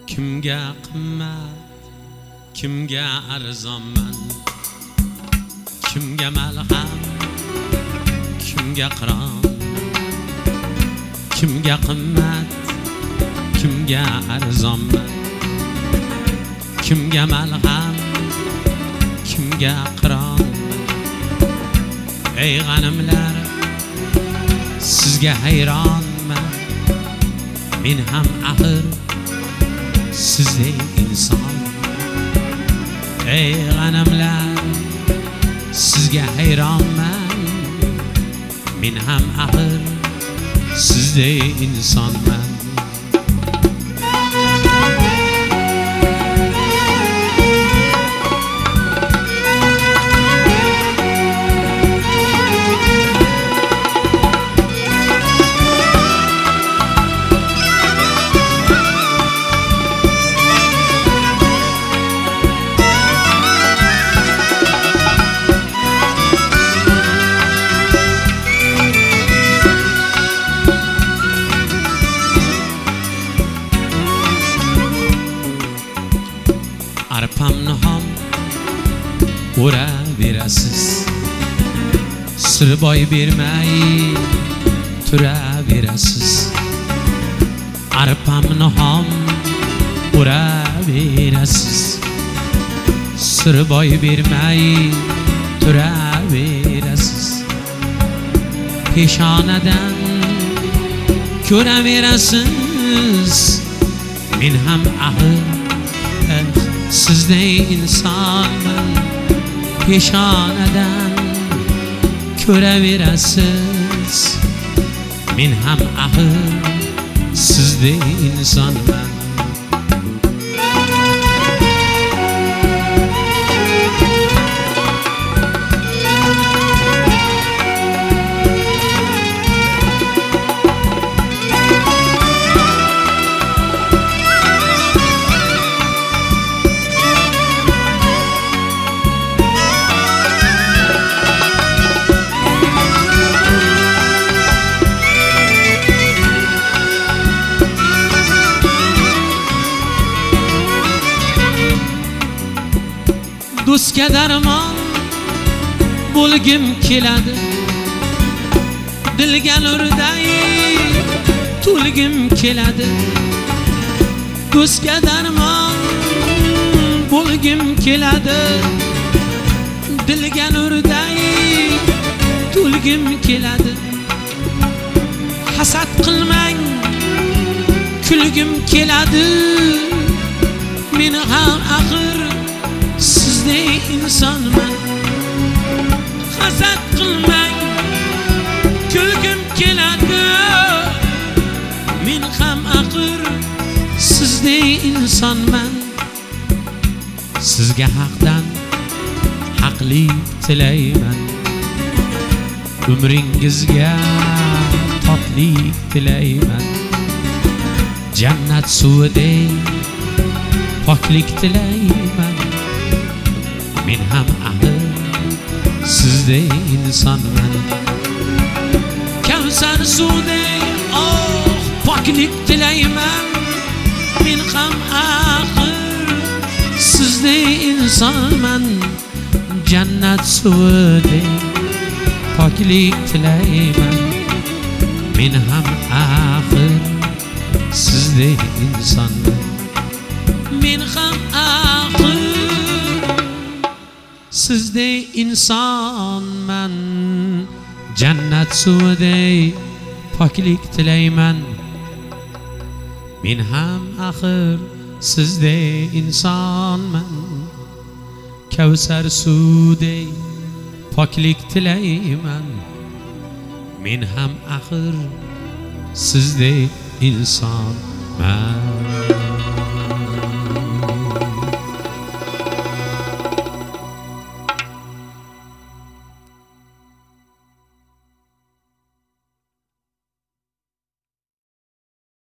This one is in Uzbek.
kimga qimmat, kimga arzonman, kimga malham, kimga qiron, kimga qimmat, kimga arzonman, kimga malham, kimga qiron. Ey g'animlar, sizga hayronman, men ham axir sizdek inson. Ey g'animlar, sizga hayronman, men ham axir sizdek insonman. Arpamni ham o'raverasiz, sir boy bermay turaverasiz. Arpamni ham o'raverasiz, sir boy bermay turaverasiz. Peshonadan ko'raverasiz, men ham axir sizdek insonman. Peshonadan ko'raverasiz, men ham axir sizdek insonman. Do'stga darmon bo'lgim keladi, dilga nurday to'lgim keladi. Do'stga darmon bo'lgim keladi, dilga nurday to'lgim keladi. Hasad qilmang, kulgim keladi, men ham axir sizdek insonman. Hasad qilmang, kulgim keladi, men ham axir sizdek insonman. Sizga haqdan haqlik tilayman, umringizga totlik tilayman. Jannat suvidek poklik tilayman, men ham axir sizdek insonman. Kavsar suvdek poklik tilayman, men ham axir sizdek insonman. Jannat suvidek poklik tilayman, men ham axir sizdek insonman. Men ham axir sizdek insonman. Jannat suvidek poklik tilayman, men ham axir sizdek insonman. Kavsar suvdek poklik tilayman, men ham axir sizdek insonman.